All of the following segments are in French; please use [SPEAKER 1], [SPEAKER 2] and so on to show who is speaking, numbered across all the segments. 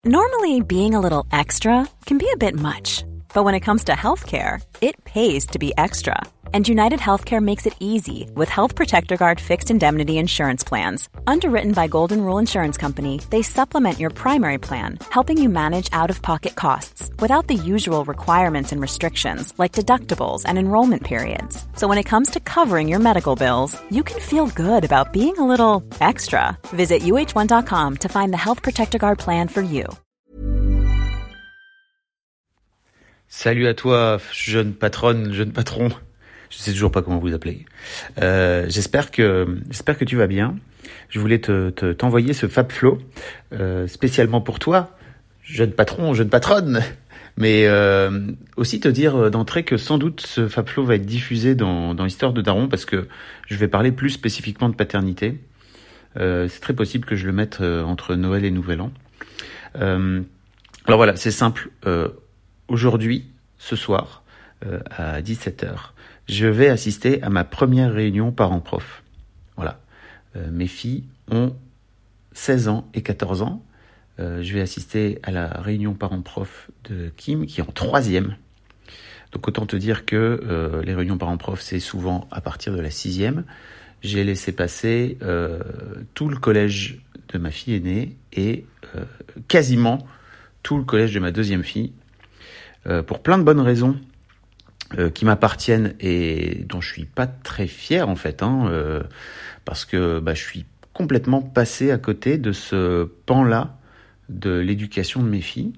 [SPEAKER 1] Normally, being a little extra can be a bit much, but when it comes to healthcare, it pays to be extra. And United Healthcare makes it easy with Health Protector Guard fixed indemnity insurance plans. Underwritten by Golden Rule Insurance Company, they supplement your primary plan, helping you manage out-of-pocket costs without the usual requirements and restrictions like deductibles and enrollment periods. So when it comes to covering your medical bills, you can feel good about being a little extra. Visit uh1.com to find the Health Protector Guard plan for you.
[SPEAKER 2] Salut à toi, jeune patronne, jeune patron. Je sais toujours pas comment vous appeler. J'espère que tu vas bien. Je voulais t'envoyer ce Fab Flow spécialement pour toi, jeune patron, jeune patronne. Mais aussi te dire d'entrée que sans doute ce Fab Flow va être diffusé dans Histoire de Daron parce que je vais parler plus spécifiquement de paternité. C'est très possible que je le mette entre Noël et Nouvel An. Alors voilà, c'est simple. Aujourd'hui, ce soir, à 17h, je vais assister à ma première réunion parents-prof. Voilà. Mes filles ont 16 ans et 14 ans. Je vais assister à la réunion parents-prof de Kim, qui est en 3e. Donc autant te dire que les réunions parents-prof, c'est souvent à partir de la 6e. J'ai laissé passer tout le collège de ma fille aînée et quasiment tout le collège de ma deuxième fille. Pour plein de bonnes raisons qui m'appartiennent et dont je suis pas très fier en fait, parce que je suis complètement passé à côté de ce pan-là de l'éducation de mes filles,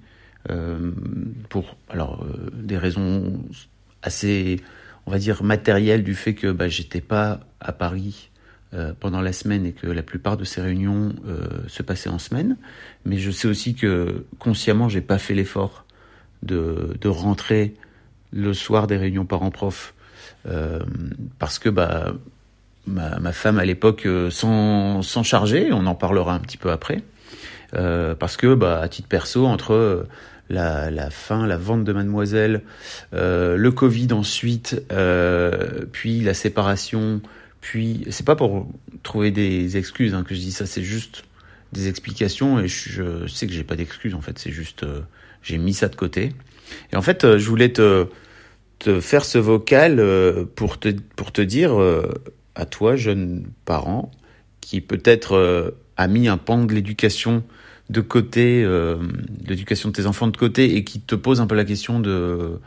[SPEAKER 2] pour des raisons assez, on va dire, matérielles du fait que j'étais pas à Paris pendant la semaine et que la plupart de ces réunions se passaient en semaine, mais je sais aussi que consciemment j'ai pas fait l'effort de rentrer le soir des réunions parents-prof parce que ma femme à l'époque s'en chargeait, on en parlera un petit peu après, parce que à titre perso, entre la vente de Mademoiselle, le Covid ensuite, puis la séparation, puis c'est pas pour trouver des excuses que je dis ça, c'est juste des explications et je sais que j'ai pas d'excuses en fait, c'est juste j'ai mis ça de côté. Et en fait, je voulais te faire ce vocal pour te dire à toi, jeune parent, qui peut-être a mis un pan de l'éducation de côté, l'éducation de tes enfants de côté, et qui te pose un peu la question de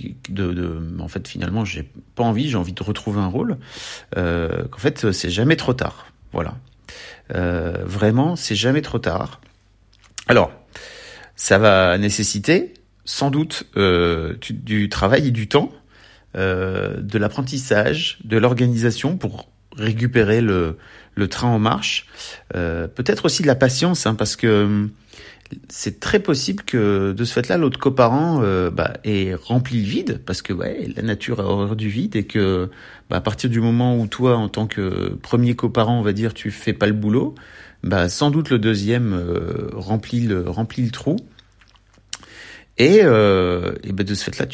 [SPEAKER 2] en fait, finalement, j'ai pas envie, j'ai envie de retrouver un rôle. Qu'en fait, c'est jamais trop tard. Voilà. Vraiment, c'est jamais trop tard. Alors, ça va nécessiter sans doute du travail et du temps, de l'apprentissage, de l'organisation pour récupérer le train en marche, peut-être aussi de la patience, parce que c'est très possible que de ce fait-là, l'autre coparent ait rempli le vide, parce que la nature a horreur du vide, et que à partir du moment où toi, en tant que premier coparent, on va dire, tu fais pas le boulot, sans doute le deuxième remplit le trou. Et de ce fait-là,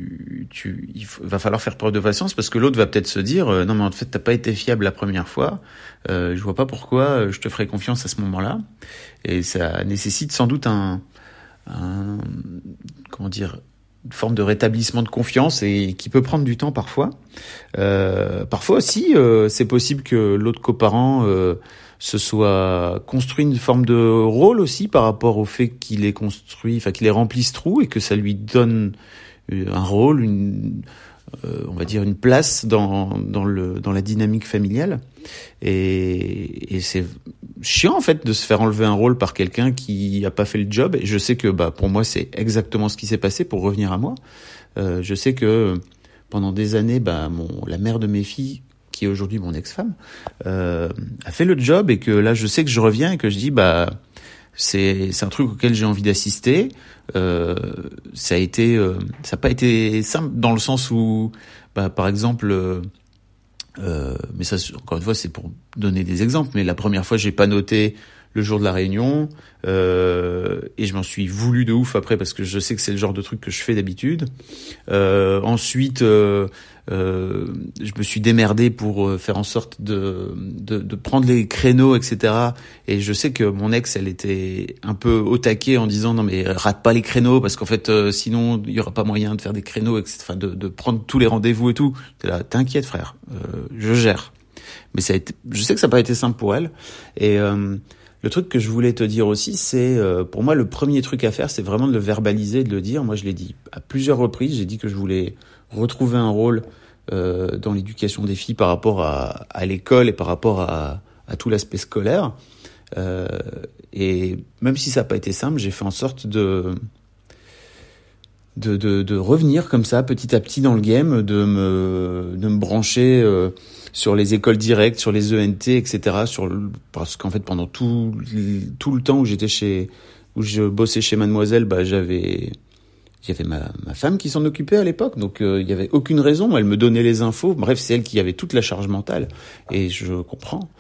[SPEAKER 2] il va falloir faire preuve de patience, parce que l'autre va peut-être se dire non mais en fait t'as pas été fiable la première fois, je vois pas pourquoi je te ferai confiance à ce moment-là. Et ça nécessite sans doute une forme de rétablissement de confiance, et qui peut prendre du temps parfois. Parfois aussi, c'est possible que l'autre coparent se soit construit une forme de rôle aussi par rapport au fait qu'il ait qu'il ait rempli ce trou, et que ça lui donne un rôle, on va dire une place dans la dynamique familiale. Et c'est chiant en fait de se faire enlever un rôle par quelqu'un qui a pas fait le job. Et je sais que pour moi c'est exactement ce qui s'est passé. Pour revenir à moi, je sais que pendant des années, la mère de mes filles, qui est aujourd'hui mon ex-femme, a fait le job, et que là je sais que je reviens et que je dis c'est un truc auquel j'ai envie d'assister. Ça a pas été simple dans le sens où par exemple mais ça encore une fois c'est pour donner des exemples, mais la première fois j'ai pas noté le jour de la réunion, et je m'en suis voulu de ouf après parce que je sais que c'est le genre de truc que je fais d'habitude. Ensuite, je me suis démerdé pour faire en sorte de prendre les créneaux, etc. Et je sais que mon ex, elle était un peu au taquet en disant non mais rate pas les créneaux parce qu'en fait sinon il y aura pas moyen de faire des créneaux, etc. Enfin, de prendre tous les rendez-vous et tout. J'étais là, t'inquiète frère, je gère. Mais je sais que ça n'a pas été simple pour elle. Et le truc que je voulais te dire aussi, c'est pour moi le premier truc à faire, c'est vraiment de le verbaliser, de le dire. Moi, je l'ai dit à plusieurs reprises. J'ai dit que je voulais retrouver un rôle dans l'éducation des filles par rapport à l'école et par rapport à tout l'aspect scolaire. Et même si ça n'a pas été simple, j'ai fait en sorte de revenir comme ça petit à petit dans le game, de me brancher sur les écoles directes, sur les ENT, etc. Parce qu'en fait pendant tout le temps où je bossais chez Mademoiselle, j'avais ma femme qui s'en occupait à l'époque, donc il y avait aucune raison, elle me donnait les infos, bref c'est elle qui avait toute la charge mentale, et je comprends.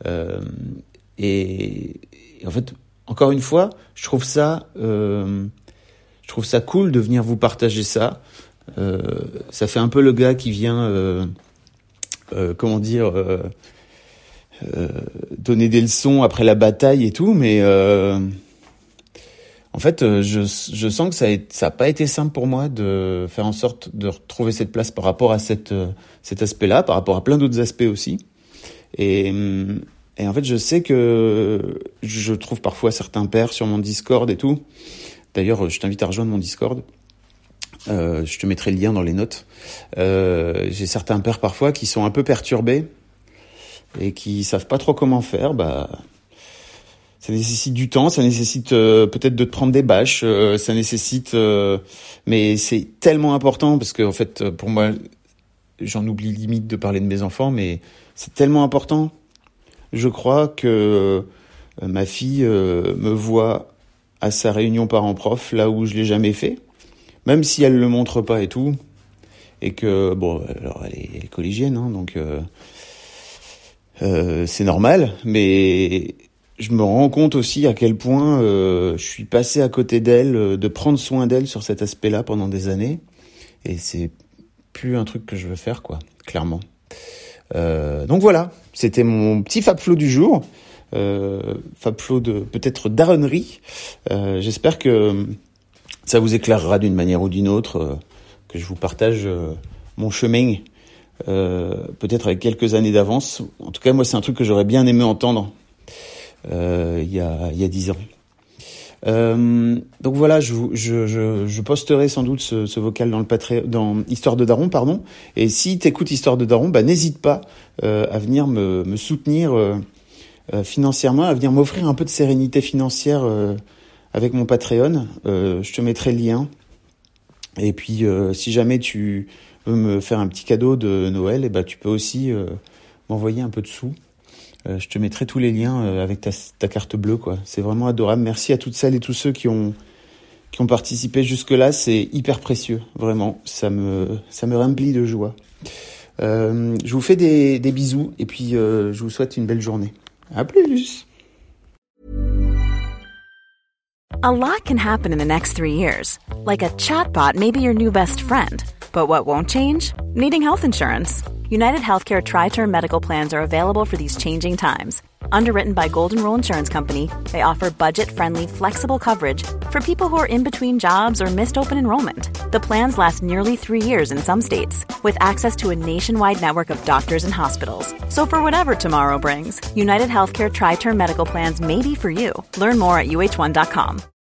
[SPEAKER 2] Et en fait, encore une fois, je trouve ça cool de venir vous partager ça. Ça fait un peu le gars qui vient, donner des leçons après la bataille et tout, mais en fait, je sens que ça a pas été simple pour moi de faire en sorte de retrouver cette place par rapport à cet aspect-là, par rapport à plein d'autres aspects aussi. Et en fait, je sais que je trouve parfois certains pères sur mon Discord et tout. D'ailleurs, je t'invite à rejoindre mon Discord. Je te mettrai le lien dans les notes. J'ai certains pères parfois qui sont un peu perturbés et qui savent pas trop comment faire. Ça nécessite du temps, ça nécessite peut-être de te prendre des bâches, ça nécessite... mais c'est tellement important parce que en fait, pour moi, j'en oublie limite de parler de mes enfants, mais c'est tellement important. Je crois que ma fille me voit à sa réunion parents-prof, là où je l'ai jamais fait, même si elle le montre pas et tout, et que, alors elle est collégienne, hein, donc c'est normal, mais... Je me rends compte aussi à quel point je suis passé à côté d'elle, de prendre soin d'elle sur cet aspect-là pendant des années. Et c'est plus un truc que je veux faire, quoi, clairement. Donc voilà, c'était mon petit Fabflo du jour. Fabflo de peut-être daronnerie. J'espère que ça vous éclairera d'une manière ou d'une autre, que je vous partage mon chemin, peut-être avec quelques années d'avance. En tout cas, moi, c'est un truc que j'aurais bien aimé entendre. Il y a 10 ans. Donc voilà, je posterai sans doute ce vocal dans le Patreon, dans Histoire de Daron, pardon. Et si t'écoutes Histoire de Daron, n'hésite pas à venir me soutenir financièrement, à venir m'offrir un peu de sérénité financière avec mon Patreon. Je te mettrai le lien. Et puis si jamais tu veux me faire un petit cadeau de Noël, tu peux aussi m'envoyer un peu de sous. Je te mettrai tous les liens avec ta carte bleue, quoi. C'est vraiment adorable. Merci à toutes celles et tous ceux qui ont participé jusque-là. C'est hyper précieux, vraiment. Ça me remplit de joie. Je vous fais des bisous et puis je vous souhaite une belle journée. À plus.
[SPEAKER 1] A lot can happen in the next 3 years. Like a chatbot may be your new best friend. But what won't change? Needing health insurance. United Healthcare Tri-Term Medical Plans are available for these changing times. Underwritten by Golden Rule Insurance Company, they offer budget-friendly, flexible coverage for people who are in between jobs or missed open enrollment. The plans last nearly 3 years in some states, with access to a nationwide network of doctors and hospitals. So for whatever tomorrow brings, United Healthcare Tri-Term Medical Plans may be for you. Learn more at uh1.com.